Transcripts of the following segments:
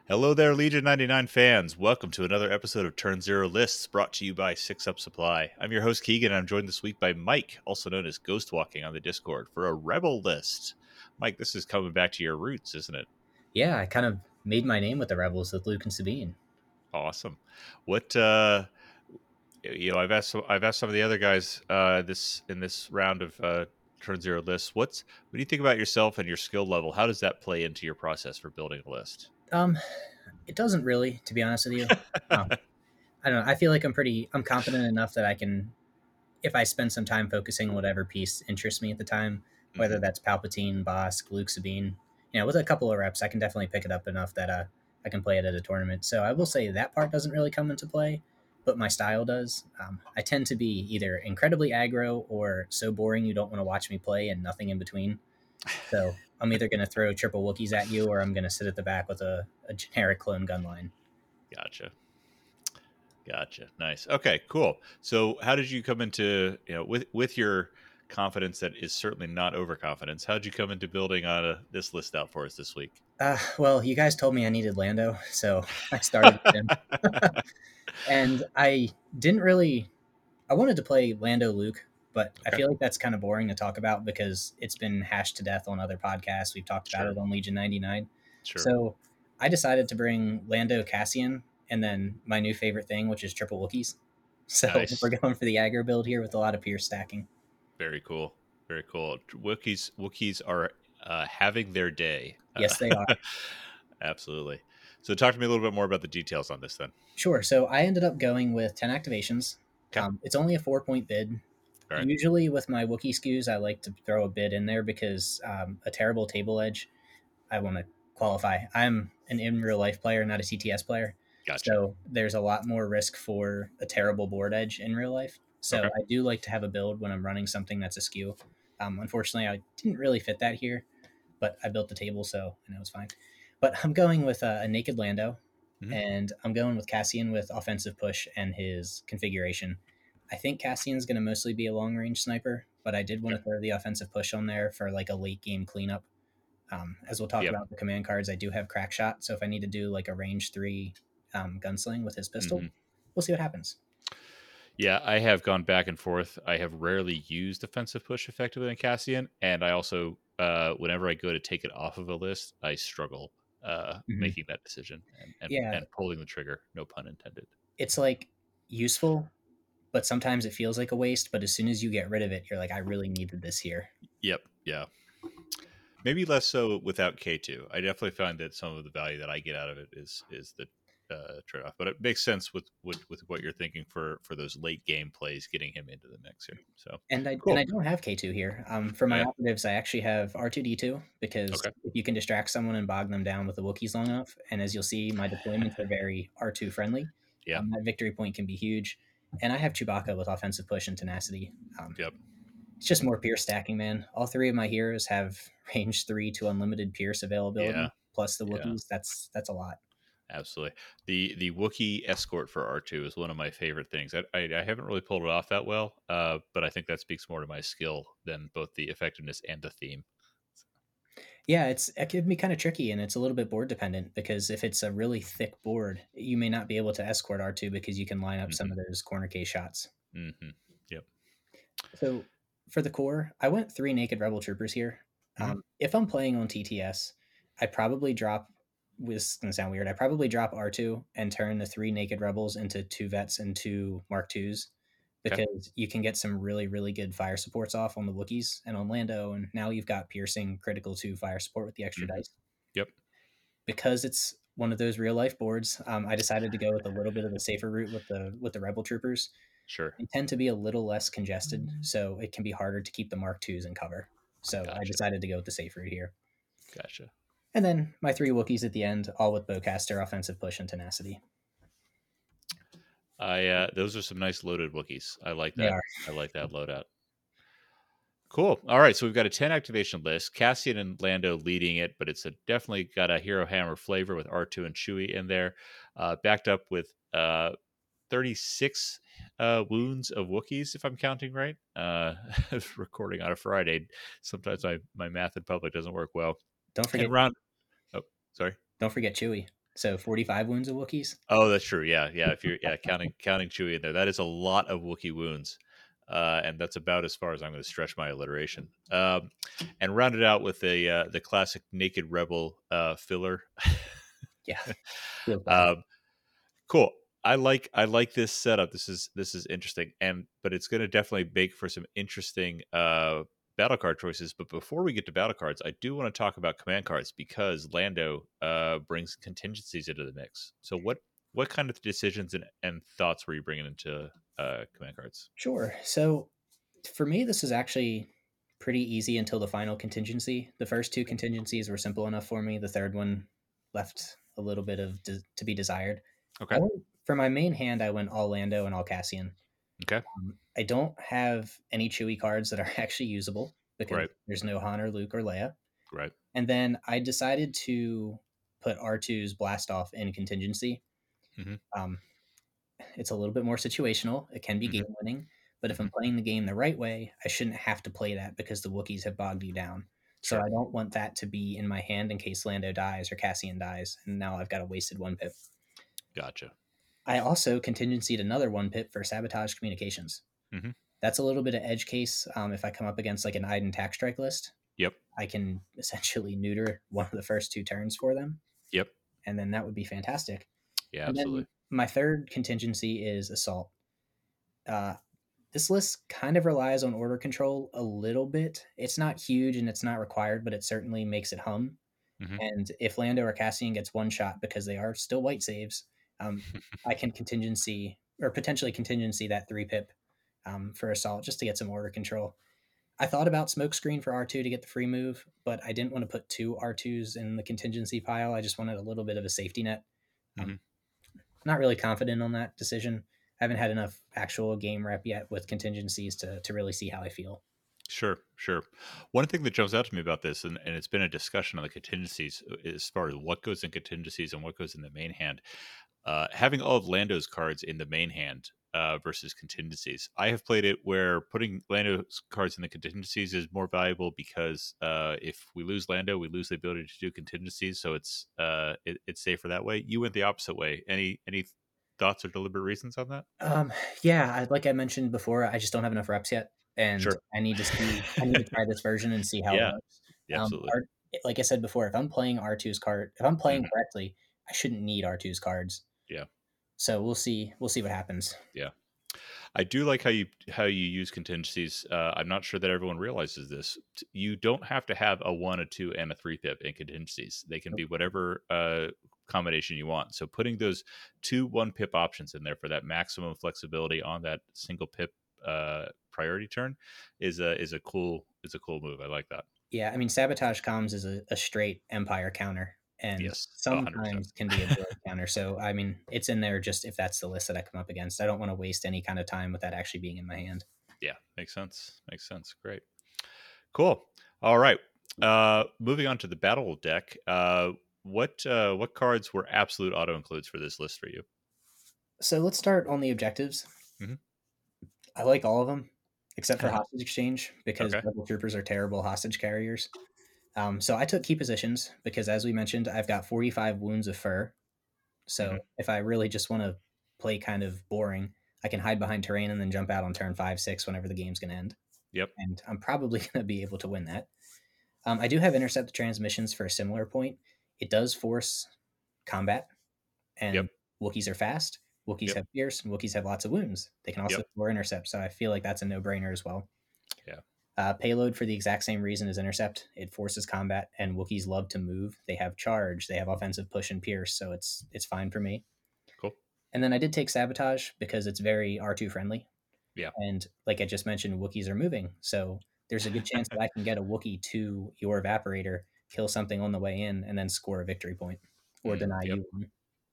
Hello there, Legion 99 fans. Welcome to another episode of Turn Zero Lists brought to you by Six Up Supply. I'm your host, Keegan, and I'm joined this week by Mike, also known as Ghost Walking on the Discord, for a Rebel list. Mike, this is coming back to your roots, isn't it? Yeah, I kind of made my name with the Rebels with Luke and Sabine. Awesome. What I've asked some of the other guys this in this round of Turn Zero lists. When you think about yourself and your skill level, how does that play into your process for building a list? Um, it doesn't really, to be honest with you. I don't know. I feel like I'm confident enough that I can, if I spend some time focusing on whatever piece interests me at the time, whether Hmm. that's Palpatine, Bosk, Luke, Sabine, with a couple of reps, I can definitely pick it up enough that I can play it at a tournament. So I will say that part doesn't really come into play, but my style does. I tend to be either incredibly aggro or so boring you don't want to watch me play and nothing in between. So I'm either going to throw triple Wookiees at you or I'm going to sit at the back with a generic clone gun line. Gotcha. Nice. Okay, cool. So how did you come into, with your confidence that is certainly not overconfidence, how did you come into building on this list out for us this week? Well, you guys told me I needed Lando, so I started with him. And I didn't really. I wanted to play Lando Luke, but I Okay, feel like that's kind of boring to talk about because it's been hashed to death on other podcasts. We've talked about sure, it on Legion 99. sure. So I decided to bring Lando Cassian and then my new favorite thing, which is triple Wookiees. So we're Nice. going for the aggro build here with a lot of Pierce stacking. Very cool. Very cool. Wookiees are having their day. Yes, they are. Absolutely. So talk to me a little bit more about the details on this then. Sure. So I ended up going with 10 activations. Okay. It's only a 4 point bid. All right. Usually with my Wookiee SKUs, I like to throw a bid in there because a terrible table edge, I want to qualify. I'm an in real life player, not a TTS player. Gotcha. So there's a lot more risk for a terrible board edge in real life. So Okay. I do like to have a build when I'm running something that's a SKU. Unfortunately, I didn't really fit that here, but I built the table, so I know it's fine. But I'm going with a naked Lando, Mhm. and I'm going with Cassian with offensive push and his configuration. I think Cassian's going to mostly be a long range sniper, but I did want Okay. to throw the offensive push on there for like a late game cleanup. As we'll talk Yep. about the command cards, I do have crack shot, so if I need to do like a range 3 gunsling with his pistol, Hmm. we'll see what happens. Yeah, I have gone back and forth. I have rarely used offensive push effectively in Cassian, and I also, whenever I go to take it off of a list, I struggle Hmm. making that decision Yeah, and pulling the trigger. No pun intended. it's like useful, but sometimes it feels like a waste. But as soon as you get rid of it, you're like, I really needed this here. Yep. Yeah. Maybe less so without K2. I definitely find that some of the value that I get out of it is the trade off, but it makes sense with what you're thinking for those late game plays, getting him into the mix here. So And I cool. don't have K2 here. For Oh, my yeah. operatives, I actually have R2D2 because Okay. if you can distract someone and bog them down with the Wookiees long enough, and as you'll see, my deployments are very R2 friendly. Yeah. That victory point can be huge. And I have Chewbacca with offensive push and tenacity. Yep. It's just more Pierce stacking, man. All three of my heroes have range 3 to unlimited Pierce Yeah. availability, plus the Yeah. Wookiees. That's a lot. Absolutely. The Wookiee escort for R2 is one of my favorite things. I haven't really pulled it off that well, but I think that speaks more to my skill than both the effectiveness and the theme. Yeah, it can be kind of tricky and it's a little bit board dependent because if it's a really thick board, you may not be able to escort R2 because you can line up some Hmm. of those corner case shots. Hmm. Yep. So for the core, I went 3 naked rebel troopers here. Hmm. If I'm playing on TTS, I probably drop. This is gonna sound weird. I probably drop R2 and turn the 3 naked rebels into 2 vets and 2 Mark IIs Okay. because you can get some really really good fire supports off on the Wookiees and on Lando, and now you've got piercing critical 2 fire support with the extra Hmm. dice. Yep. Because it's one of those real life boards, I decided to go with a little bit of the safer route with the rebel troopers. Sure. They tend to be a little less congested, so it can be harder to keep the Mark IIs in cover. So I Gotcha. decided to go with the safe route here. Gotcha. And then my 3 Wookiees at the end, all with bowcaster, offensive push, and tenacity. I those are some nice loaded Wookiees. I like They that. are. I like that loadout. Cool. All right, so we've got a 10 activation list. Cassian and Lando leading it, but it's definitely got a Hero Hammer flavor with R2 and Chewie in there, backed up with 36 wounds of Wookiees, if I'm counting right. Recording on a Friday. Sometimes my math in public doesn't work well. Don't And forget round. Oh, sorry. don't forget Chewy. So 45 wounds of Wookiees. Oh, that's true. Yeah, yeah. If you're counting Chewie in there, that is a lot of Wookiee wounds, and that's about as far as I'm going to stretch my alliteration. And round it out with the classic Naked Rebel filler. Yeah, feels bad. um, cool. I like this setup. This is interesting, and but it's going to definitely make for some interesting battle card choices. But before we get to battle cards, I do want to talk about command cards because Lando brings contingencies into the mix. So what kind of decisions and thoughts were you bringing into command cards? Sure. So for me, this is actually pretty easy until the final contingency. The first two contingencies were simple enough for me. The third one left a little bit of to be desired. Okay. For my main hand, I went all Lando and all Cassian. Okay. I don't have any Chewie cards that are actually usable because Right. there's no Han or Luke or Leia. Right. And then I decided to put R2's blast off in contingency. Mm-hmm. Um, it's a little bit more situational. It can be Mm-hmm. game winning, but if Mm-hmm. I'm playing the game the right way, I shouldn't have to play that because the Wookiees have bogged you down. So Sure. I don't want that to be in my hand in case Lando dies or Cassian dies, and now I've got a wasted one pip. Gotcha. I also contingencyed another one pip for sabotage communications. Mm-hmm. That's a little bit of edge case. If I come up against like an Iden tax strike list, Yep. I can essentially neuter one of the first two turns for them, Yep. and then that would be fantastic. Yeah. And then Absolutely. my third contingency is assault. Uh, this list kind of relies on order control a little bit. It's not huge and it's not required, but it certainly makes it hum. Mm-hmm. And if Lando or Cassian gets one shot because they are still white saves, I can contingency or potentially contingency that three pip for assault just to get some order control. I thought about smokescreen for R2 to get the free move, but I didn't want to put two R2s in the contingency pile. I just wanted a little bit of a safety net. Mm-hmm. Not really confident on that decision. I haven't had enough actual game rep yet with contingencies to really see how I feel. Sure, sure. One thing that jumps out to me about this, and it's been a discussion on the contingencies as far as what goes in contingencies and what goes in the main hand. Having all of Lando's cards in the main hand versus contingencies, I have played it where putting Lando's cards in the contingencies is more valuable because if we lose Lando, we lose the ability to do contingencies, so it's safer that way. You went the opposite way. Any thoughts or deliberate reasons on that? Yeah, like I mentioned before, I just don't have enough reps yet, and Sure. I need to see. I need to try this version and see how it Yeah, works. absolutely. Like I said before, if I'm playing R2's card, if I'm playing Hmm. correctly, I shouldn't need R2's cards. Yeah, So we'll see. We'll see what happens. yeah. I do like how you use contingencies. I'm not sure that everyone realizes this. You don't have to have a one, a two, and a three pip in contingencies. They can be whatever combination you want. So putting those two one pip options in there for that maximum flexibility on that single pip priority turn is a cool move. I like that. Yeah, I mean, sabotage comms is a straight Empire counter, and Yes, 100%. sometimes can be a droid counter. So I mean, it's in there just if that's the list that I come up against. I don't want to waste any kind of time with that actually being in my hand. Yeah, makes sense. Makes sense. Great. Cool. All right. Moving on to the battle deck. What cards were absolute auto includes for this list for you? So let's start on the objectives. Mhm. I like all of them except for hostage exchange because Okay. rebel troopers are terrible hostage carriers. So I took key positions because, as we mentioned, I've got 45 wounds of fur. So Hmm. if I really just want to play kind of boring, I can hide behind terrain and then jump out on turn 5, 6 whenever the game's going to end. Yep. And I'm probably going to be able to win that. I do have intercept transmissions for a similar point. It does force combat, Yep. and Wookiees are fast. Wookiees Yep. have fierce, and Wookiees have lots of wounds. They can also Yep. score intercept, so I feel like that's a no-brainer as well. Yeah. Payload for the exact same reason as intercept. It forces combat, and Wookiees love to move. They have charge, they have offensive push and pierce, so it's fine for me. Cool. And then I did take sabotage because it's very R2 friendly, Yeah. and like I just mentioned, Wookiees are moving, so there's a good chance that I can get a Wookiee to your evaporator, kill something on the way in, and then score a victory point or deny Yep. you one.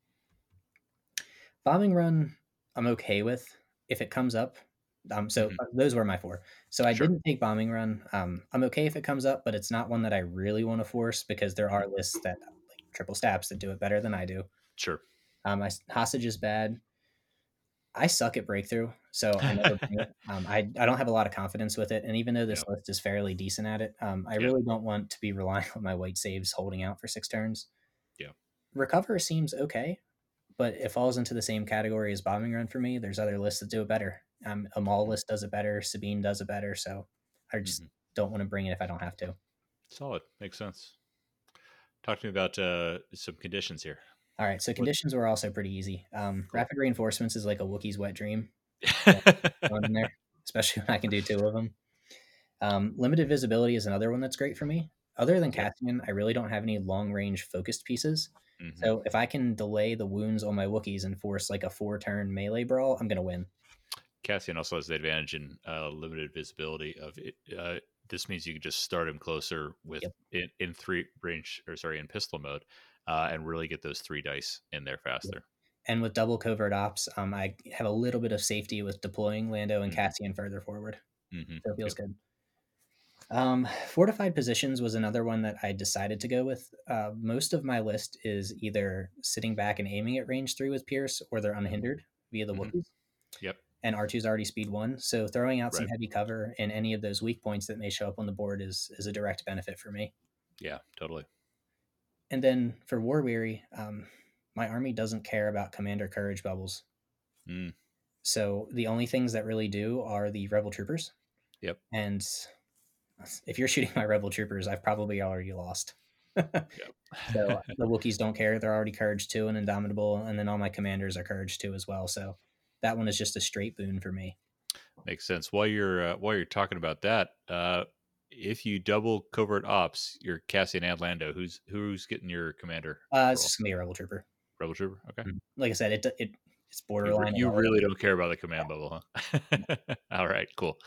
Bombing run, I'm okay with if it comes up. So Hmm. those were my four. So I Sure. didn't take bombing run. I'm okay if it comes up, but it's not one that I really want to force because there Mhm. are lists that like triple stabs that do it better than I do. Sure. Hostage is bad. I suck at breakthrough, so I never bring it. I don't have a lot of confidence with it, and even though Yeah. this list is fairly decent at it, I Yeah. really don't want to be relying on my white saves holding out for 6 turns. Yeah. Recover seems okay, but it falls into the same category as Bombing Run for me. There's other lists that do it better. Amal Mhm. list does it better. Sabine does it better. So I just Mhm. don't want to bring it if I don't have to. Solid. Makes sense. Talk to me about some conditions here. All right. So What? conditions were also pretty easy. Cool. Rapid reinforcements is like a Wookiee's wet dream. So throw 'em in there, especially when I can do two of them. Limited visibility is another one that's great for me. Other than Yep. Cassian, I really don't have any long range focused pieces. Hmm. So if I can delay the wounds on my Wookiees and force like a 4 turn melee brawl, I'm gonna win. Cassian also has the advantage in limited visibility of it. This means you can just start him closer with Yep. in three range, or sorry, in pistol mode, and really get those 3 dice in there Yep. faster. And with double covert ops, I have a little bit of safety with deploying Lando and Hmm. Cassian further forward. Hmm. So it feels Yep. good. Fortified positions was another one that I decided to go with. Most of my list is either sitting back and aiming at range 3 with Pierce, or they're Hmm. unhindered via the Hmm. Wookiees. Yep. And R2's already speed 1. So throwing out some Right. heavy cover in any of those weak points that may show up on the board is a direct benefit for me. Yeah. Totally. And then for War Weary, my army doesn't care about Commander Courage bubbles. Mm. So the only things that really do are the Rebel Troopers. Yep. And if you're shooting my Rebel Troopers, I've probably already lost. So Yep. the Wookiees don't care. They're already Courage 2 and Indomitable. And then all my commanders are Courage 2 as well. So that one is just a straight boon for me. Makes sense. While you're talking about that, if you double covert ops, your Cassian and Lando, who's getting your commander It's role? just going to be a Rebel Trooper. Rebel Trooper. Okay. Like I said, it's borderline You irrelevant. really don't care about the command bubble, huh? All right. Cool.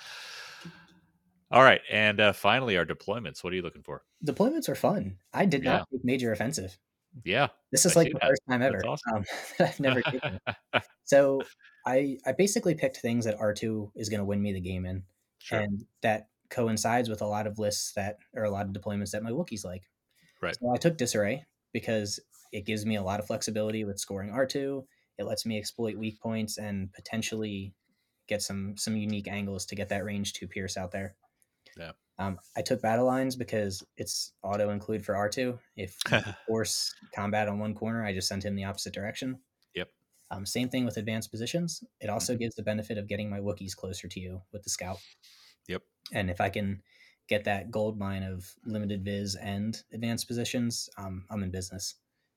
All right, and finally, our deployments. What are you looking for? Deployments are fun. I did not Yeah. take major offensive. Yeah. This I is like see the that. first time That's ever awesome. that I've never taken it. So I basically picked things that R2 is going to win me the game in, Sure. and that coincides with a lot of lists that or a lot of deployments that my Wookiees like. Right. So I took Disarray because it gives me a lot of flexibility with scoring R2. It lets me exploit weak points and potentially get some unique angles to get that range 2 Pierce out there. Yeah. I took battle lines because it's auto include for R2. If you force combat on one corner, I just send him the opposite direction. Yep. Same thing with advanced positions. It also Hmm. gives the benefit of getting my Wookiees closer to you with the scout. Yep. And if I can get that gold mine of limited viz and advanced positions, I'm in business.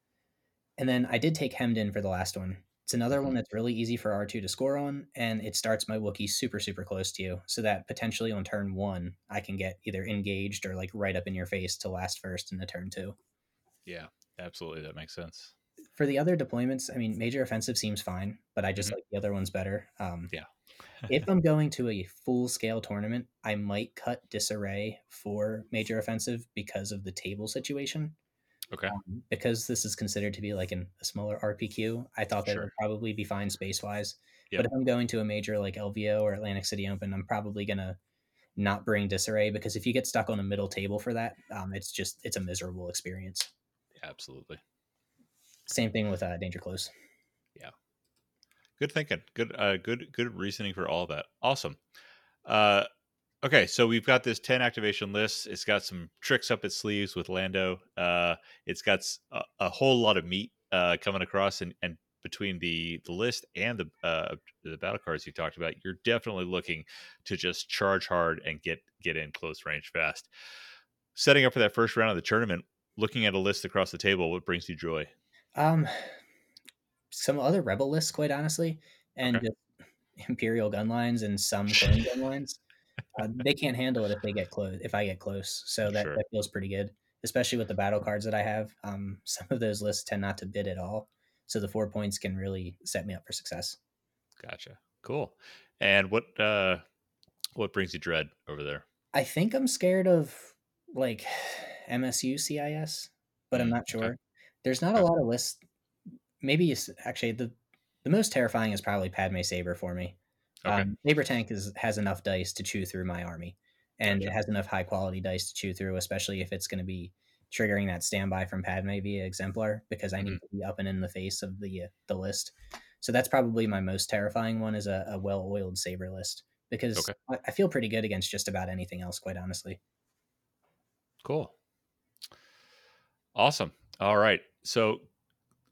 And then I did take Hemmed In for the last one. It's another Hmm. one that's really easy for R2 to score on, and it starts my Wookiee super, super close to you, so that potentially on turn 1, I can get either engaged or like right up in your face to last first in the turn 2. Yeah. Absolutely. That makes sense. For the other deployments, I mean, Major Offensive seems fine, but I just Hmm. like the other ones better. Yeah. If I'm going to a full scale tournament, I might cut Disarray for Major Offensive because of the table situation. Okay. Because this is considered to be like a smaller RPQ, I thought that it Sure. would probably be fine space wise. But Yep. if I'm going to a major like LVO or Atlantic City Open, I'm probably gonna not bring Disarray because if you get stuck on a middle table for that, it's a miserable experience. Absolutely. Same thing with Danger Close. Yeah. Good thinking. Good reasoning for all that. Awesome. Uh, okay, so we've got this 10 activation list. It's got some tricks up its sleeves with Lando. It's got a whole lot of meat coming across, and between the list and the battle cards you talked about, you're definitely looking to just charge hard and get in close range fast. Setting up for that first round of the tournament, looking at a list across the table, what brings you joy? Um, some other Rebel lists, quite honestly, and Okay. just Imperial gun lines and some clone gun lines. They can't handle it if they get close. If I get close, so Sure. that feels pretty good, especially with the battle cards that I have. Some of those lists tend not to bid at all, so the 4 points can really set me up for success. Gotcha. Cool. And what brings you dread over there? I think I'm scared of like MSU CIS, but I'm not Okay. sure. There's not a Okay. lot of lists. Maybe it's actually the most terrifying is probably Padme Saber for me. Okay. Saber Tank has enough dice to chew through my army, and it Gotcha. has enough high quality dice to chew through, especially if it's going to be triggering that standby from Padme via Exemplar, because I Hmm. need to be up and in the face of the list. So that's probably my most terrifying one is a well oiled Saber list because Okay. I feel pretty good against just about anything else, quite honestly. Cool. Awesome. All right. So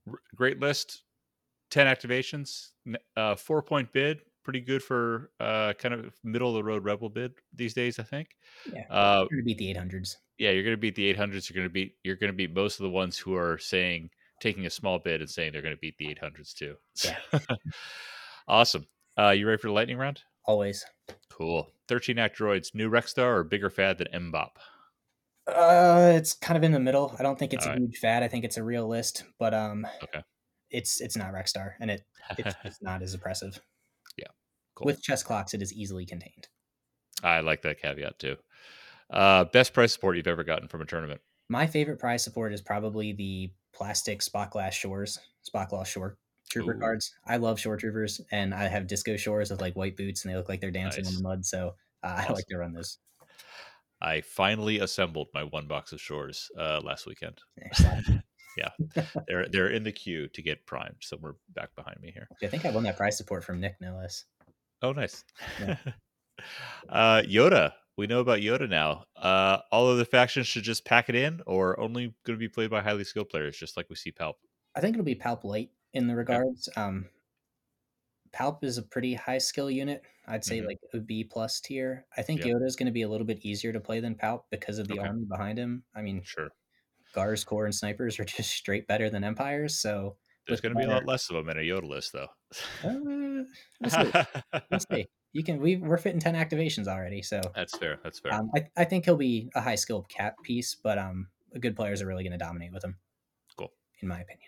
Great list. 10 activations, 4-point bid, pretty good for kind of middle of the road rebel bid these days, I think. Yeah, Uh, trying to beat the 800s. yeah, you're going to beat the 800s. You're going to beat most of the ones who are saying taking a small bid and saying they're going to beat the 800s too. Yeah, Awesome. You ready for the lightning round? always. Cool. 13 act droids, new Rexstar or bigger fad than Mbop? It's kind of in the middle. I don't think it's All a right. huge fad. I think it's a real list, but Okay. it's not Rexstar, and it's not as impressive. Yeah. Cool. With chess clocks, it is easily contained. I like that caveat too. Best price support you've ever gotten from a tournament? My favorite prize support is probably the plastic Spot Glass Shore Trooper Ooh, cards. I love Shore Troopers, and I have Disco Shores with like white boots, and they look like they're dancing on the nice. mud. So I like Awesome. to run those. I finally assembled my one box of Shores last weekend. Slap. Yeah, they're in the queue to get primed, so we're back behind me here. I think I won that prize support from Nick, no less. Oh, nice. Yeah. Yoda. We know about Yoda now. All of the factions should just pack it in, or only going to be played by highly skilled players, just like we see Palp. I think it'll be Palp Light in the Okay. regards. Palp is a pretty high skill unit. I'd say Hmm. like a B plus tier. I think Yep. Yoda is going to be a little bit easier to play than Palp because of the Okay. army behind him. I mean, Sure. Gars, Core, and Snipers are just straight better than Empires. So There's with going to be a better, lot less of them in a Yoda list, though. we'll see. We'll see. You can we're fitting 10 activations already, so That's fair. That's fair. I think he'll be a high skill cap piece, but good players are really going to dominate with him, Cool. in my opinion.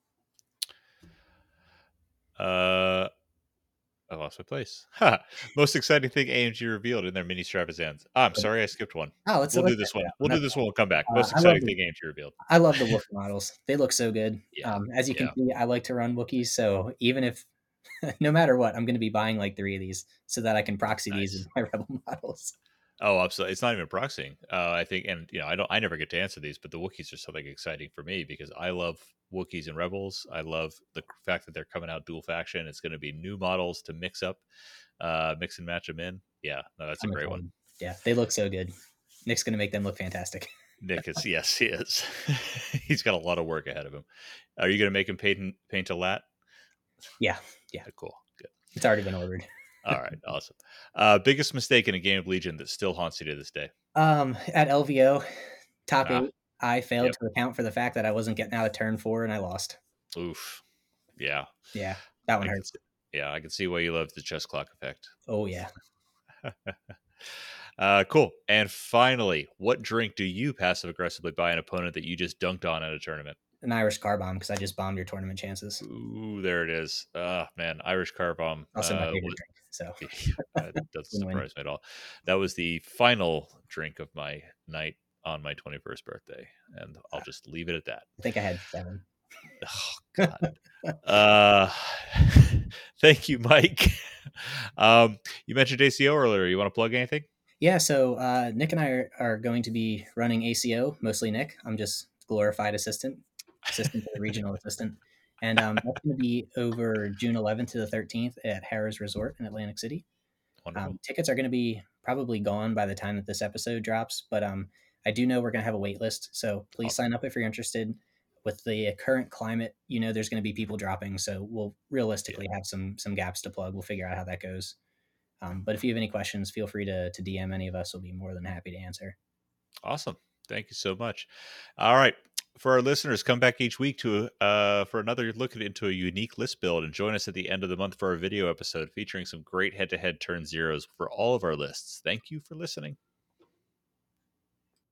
I lost my place. Ha! Most exciting thing AMG revealed in their mini extravaganza. I'm sorry, I skipped one. Oh, We'll do let's this check it one. out. We'll No, do this one. We'll come back. Most I love exciting thing AMG revealed. I love the Wookiee models. They look so good. Yeah. As you can Yeah. see, I like to run Wookiees, so even if no matter what, I'm going to be buying like 3 of these so that I can proxy these in Nice. my Rebel models. Oh, absolutely. It's not even proxying. I think, and I never get to answer these, but the Wookiees are something exciting for me because I love Wookiees and Rebels. I love the fact that they're coming out dual faction. It's going to be new models to mix up, mix and match them in. Yeah, no, that's a I'm great one. excited. Yeah, they look so good. Nick's going to make them look fantastic. Nick is, yes, he is. He's got a lot of work ahead of him. Are you going to make him paint a lat? Yeah, Cool. Good. it's already been ordered. All right. Awesome. Biggest mistake in a game of Legion that still haunts you to this day? At LVO, top Ah, 8, I failed yep. to account for the fact that I wasn't getting out of turn 4 and I lost. Oof. Yeah. Yeah, that one I can hurts. see, yeah, I can see why you love the chess clock effect. Oh, yeah. Cool. And finally, what drink do you passive aggressively buy an opponent that you just dunked on at a tournament? An Irish car bomb because I just bombed your tournament chances. Ooh, there it is. Oh man, Irish car bomb. Also my favorite drink. So That doesn't win-win. surprise me at all. That was the final drink of my night on my 21st birthday, and I'll just leave it at that. I think I had 7. Oh God. Uh, thank you, Mike. You mentioned ACO earlier. You want to plug anything? Yeah, so Nick and I are going to be running ACO, mostly Nick. I'm just glorified assistant to the regional assistant. And that's going to be over June 11th to the 13th at Harrah's Resort in Atlantic City. Wonderful. Tickets are going to be probably gone by the time that this episode drops, but I do know we're going to have a wait list. So please Awesome. sign up if you're interested. With the current climate, there's going to be people dropping. So we'll realistically have some gaps to plug. We'll figure out how that goes. But if you have any questions, feel free to DM any of us. We'll be more than happy to answer. Awesome. Thank you so much. All right. For our listeners, come back each week to for another look into a unique list build and join us at the end of the month for our video episode featuring some great head-to-head turn zeros for all of our lists. Thank you for listening.